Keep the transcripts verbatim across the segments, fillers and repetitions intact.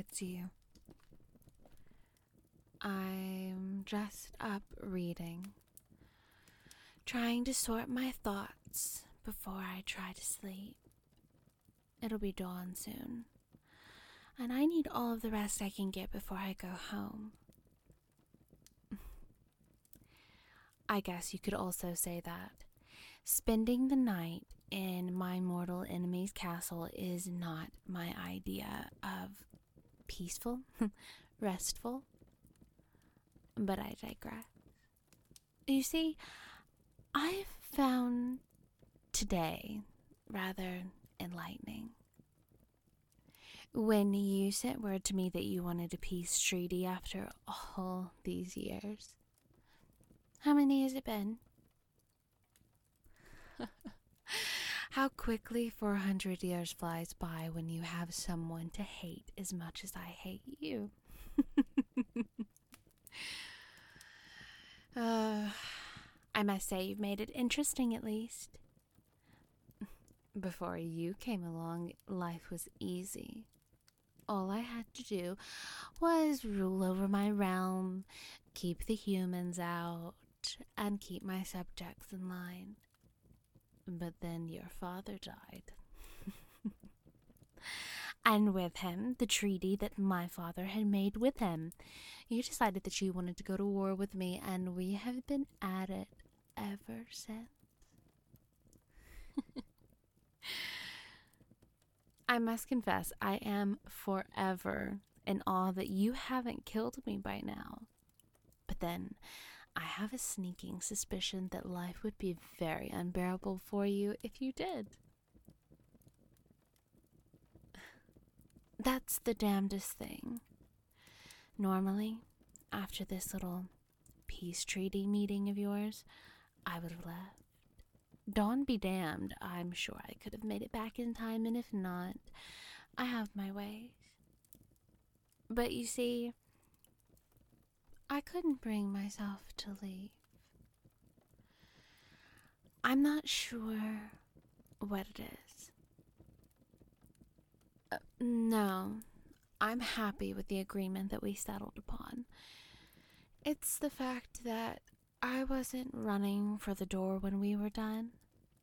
towards you. I'm dressed up reading, trying to sort my thoughts before I try to sleep. It'll be dawn soon, and I need all of the rest I can get before I go home. I guess you could also say that spending the night in my mortal enemy's castle is not my idea of peaceful, restful, but I digress. You see, I've found today rather enlightening. When you sent word to me that you wanted a peace treaty after all these years, how many has it been? How quickly four hundred years flies by when you have someone to hate as much as I hate you. uh, I must say you've made it interesting at least. Before you came along, life was easy. All I had to do was rule over my realm, keep the humans out, and keep my subjects in line. But then your father died. And with him, the treaty that my father had made with him. You decided that you wanted to go to war with me, and we have been at it ever since. I must confess, I am forever in awe that you haven't killed me by now. But then, I have a sneaking suspicion that life would be very unbearable for you if you did. That's the damnedest thing. Normally, after this little peace treaty meeting of yours, I would have left. Dawn be damned, I'm sure I could have made it back in time, and if not, I have my ways. But you see, I couldn't bring myself to leave. I'm not sure what it is. Uh, no, I'm happy with the agreement that we settled upon. It's the fact that I wasn't running for the door when we were done.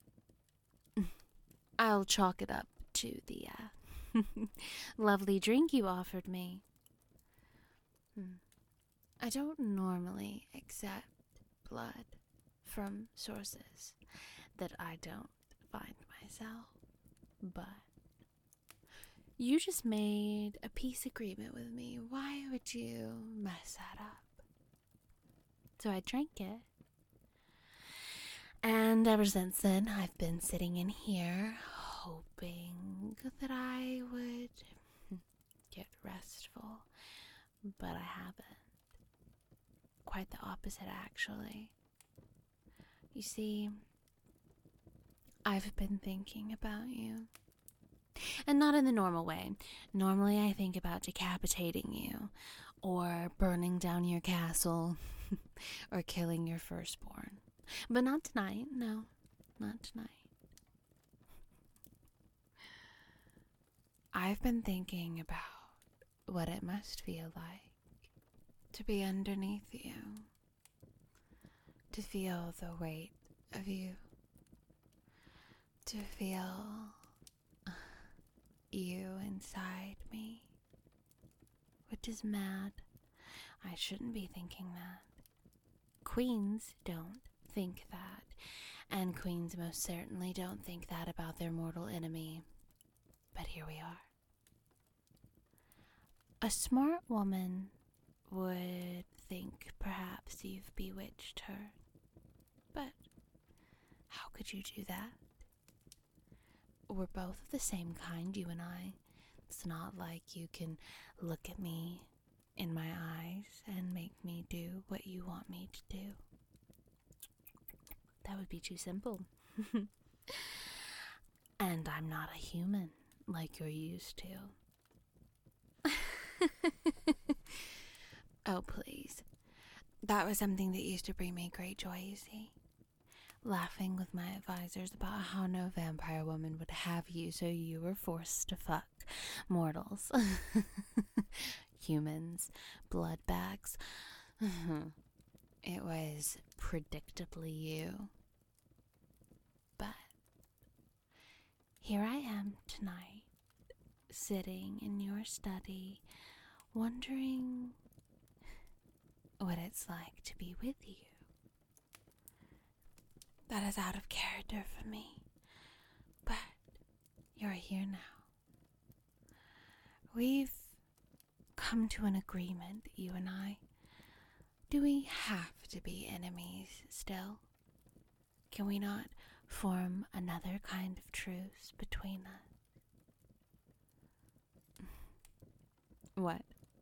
I'll chalk it up to the uh, lovely drink you offered me. Hmm. I don't normally accept blood from sources that I don't find myself, but you just made a peace agreement with me. Why would you mess that up? So I drank it. And ever since then, I've been sitting in here hoping that I would get restful, but I haven't. Quite the opposite, actually. You see, I've been thinking about you. And not in the normal way. Normally I think about decapitating you, or burning down your castle, or killing your firstborn. But not tonight, no, not tonight. I've been thinking about what it must feel like to be underneath you, to feel the weight of you, to feel you inside me, which is mad. I shouldn't be thinking that. Queens don't think that, and queens most certainly don't think that about their mortal enemy. But here we are. A smart woman would think perhaps you've bewitched her. But how could you do that? We're both of the same kind, you and I. It's not like you can look at me in my eyes and make me do what you want me to do. That would be too simple. And I'm not a human like you're used to. Oh, please. That was something that used to bring me great joy, you see. laughing with my advisors about how no vampire woman would have you, so you were forced to fuck mortals. Humans, blood bags. It was predictably you. But here I am tonight, sitting in your study, wondering what it's like to be with you. That is out of character for me, but you're here now. We've come to an agreement, you and I. Do we have to be enemies still? Can we not form another kind of truce between us? What?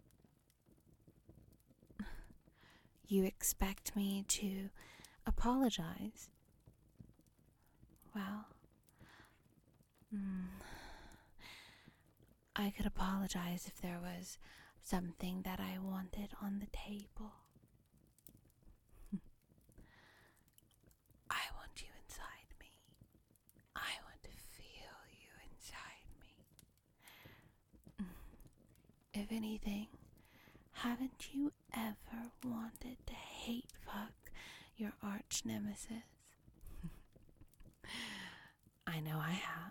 You expect me to apologize? Well, mm, I could apologize if there was something that I wanted on the table. I want you inside me. I want to feel you inside me. If anything, haven't you ever wanted to hate fuck your arch nemesis? I know I have.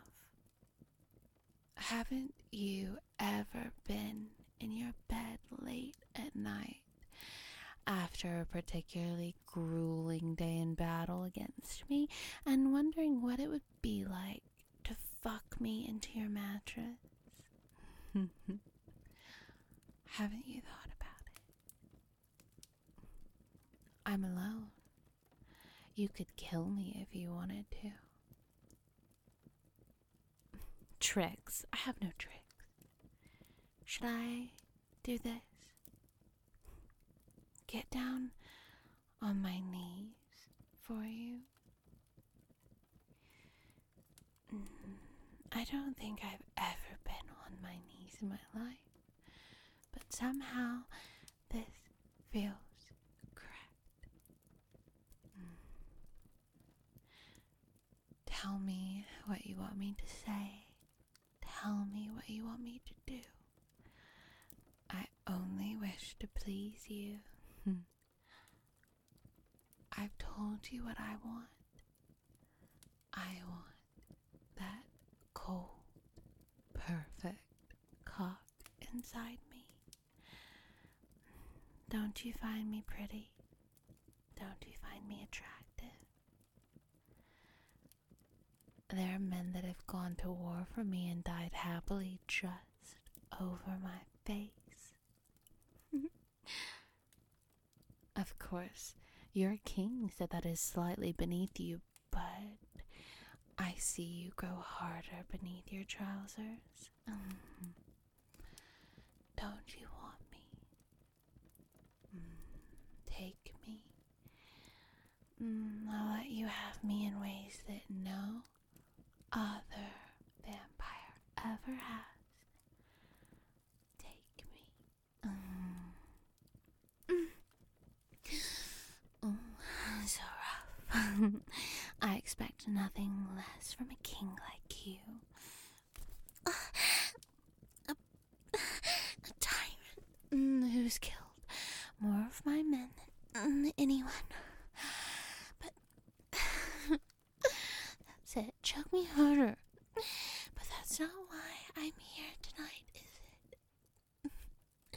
Haven't you ever been in your bed late at night after a particularly grueling day in battle against me and wondering what it would be like to fuck me into your mattress? Haven't you thought about it? I'm alone. You could kill me if you wanted to. Tricks. I have no tricks. Should I do this? Get down on my knees for you? I don't think I've ever been on my knees in my life, but somehow this feels correct. Tell me what you want me to say. Tell me what you want me to do. I only wish to please you. I've told you what I want. I want that cold, perfect cock inside me. Don't you find me pretty? Don't you find me attractive? There are men that have gone to war for me and died happily just over my face. Of course, your king said that is slightly beneath you, but I see you grow harder beneath your trousers. Mm. Don't you want me? Mm. Take me. Mm. I'll let you have me in ways that no other vampire ever has. Take me. Mm. Mm. Oh, so rough. I expect nothing less from a king like you. Uh, a, a tyrant mm, who's killed more of my men than anyone. But that's it. Choke me harder. But that's not why I'm here tonight, is it?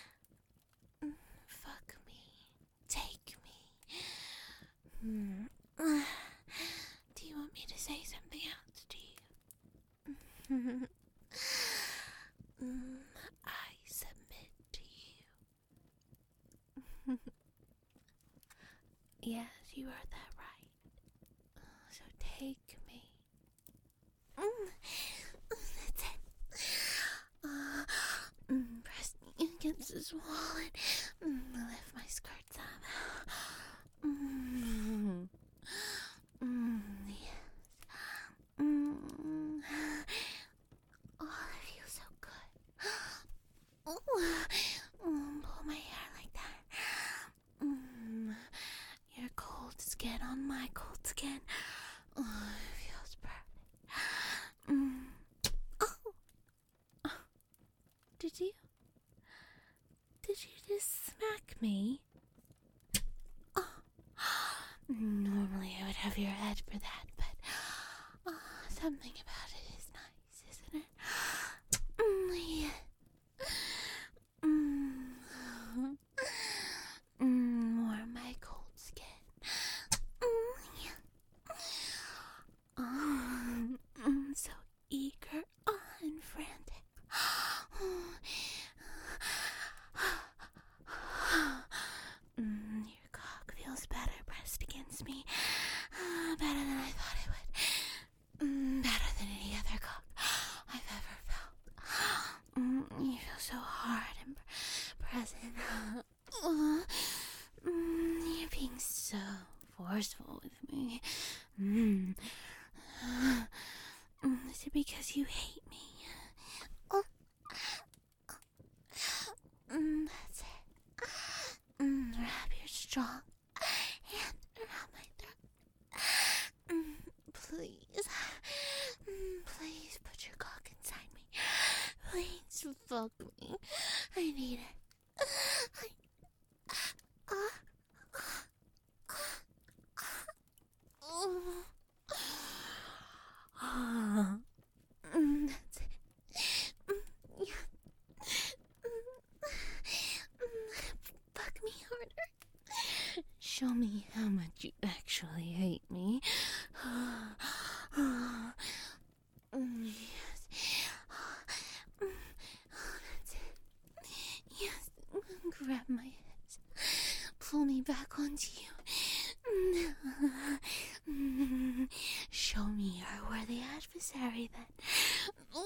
Fuck me. Take me. Hmm. Do you want me to say something else to you? mm, I submit to you. Yes, you heard that right. So take me. Mm, that's it. Uh, mm, press me against this wall and mm, lift my skirts up. Mm, mm, yes. Mm. Oh, that feels so good. Oh, mm, pull my hair like that. Mm, your cold skin skin on my cold skin. Oh, it feels perfect. Mm. Oh. Did you? Did you just smack me? Oh. Normally I would have your head for that, but oh, something about it is nice, isn't it? Mm, yeah. Mm. Mm, warm my cold skin. Mm, yeah. Oh, I'm so eager oh, and frantic. Mm, your cock feels better pressed against me. Uh, better than I thought it would. Mm, better than any other cock I've ever felt. Mm, you feel so hard and present. Uh, mm, you're being so forceful with me. Mm. Uh, is it because you hate me? Oh. Mm, that's it. Mm, wrap your strong hand around my throat. Mm, please. Mm, please put your cock inside me. Please fuck me. I need it. I... Uh, uh, uh, mm, that's it. Mm, yeah. Fuck me harder. Show me how much you actually hate me. Mm, yes. Mm, oh, that's it. Yes. Grab my hips. Pull me back onto you. Mm, show me you're a worthy adversary then.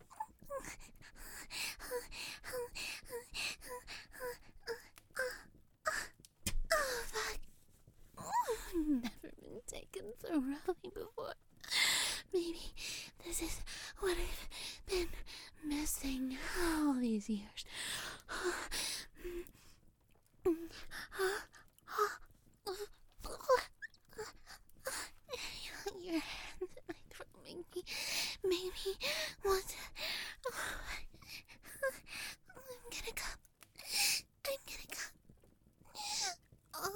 Oh, fuck. Never been taken thoroughly before. Maybe this is what I've been missing all these years. Your hands in my throat make me, make me want to. I'm gonna come. I'm gonna come. Oh.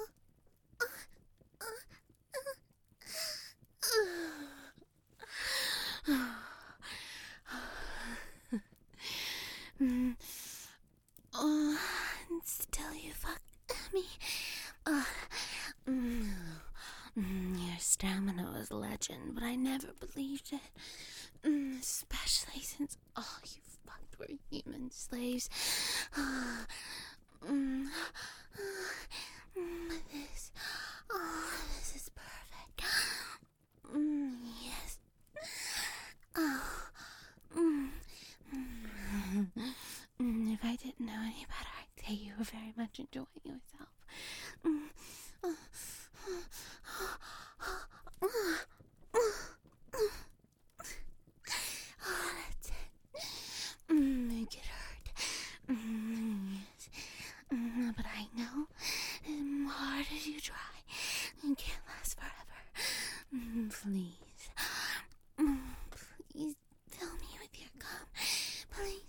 mm. Oh, and still you fuck me. Uh, mm, mm, your stamina was legend, but I never believed it. Mm, especially since all you fucked were human slaves. Uh, mm, uh, mm, this, oh, this is perfect. Mm, yes. Oh, mm, mm, mm, if I didn't know any better, I'd say you were very much enjoying yourself. Mm, uh, oh, that's it. Mm, make it hurt. Mm, yes. Mm, but I know, as hard as you try, it can't last forever. Mm, please. Mm, please fill me with your cum. Please.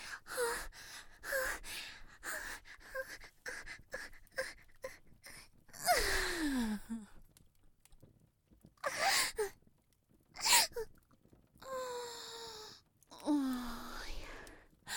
Oh, yeah.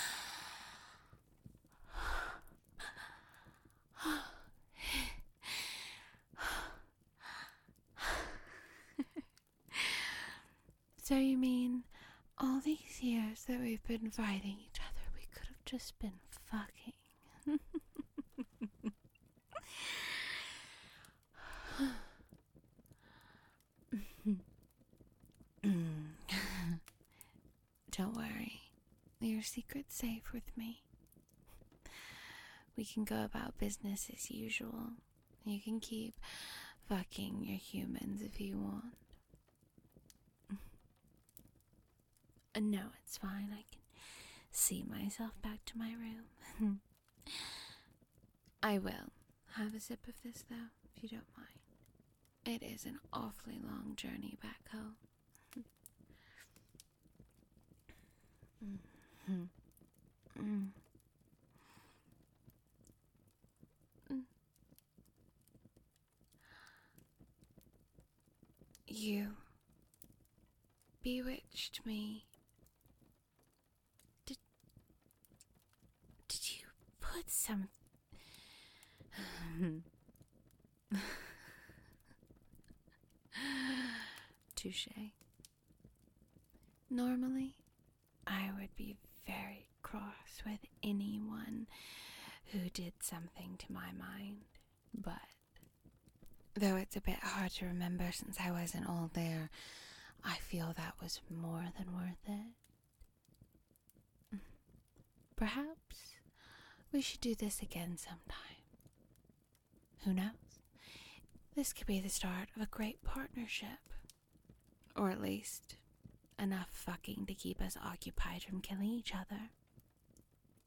So you mean all these years that we've been fighting each other, we could have just been fucking? Don't worry, your secret's safe with me. We can go about business as usual. You can keep fucking your humans if you want. Uh, no, it's fine. I can see myself back to my room. I will. Have a sip of this, though, if you don't mind. It is an awfully long journey back home. Mm-hmm. Mm. Mm. You bewitched me. Did did you put some touche. Normally, I would be very cross with anyone who did something to my mind, but though it's a bit hard to remember since I wasn't all there, I feel that was more than worth it. Perhaps we should do this again sometime. Who knows? This could be the start of a great partnership. Or at least enough fucking to keep us occupied from killing each other.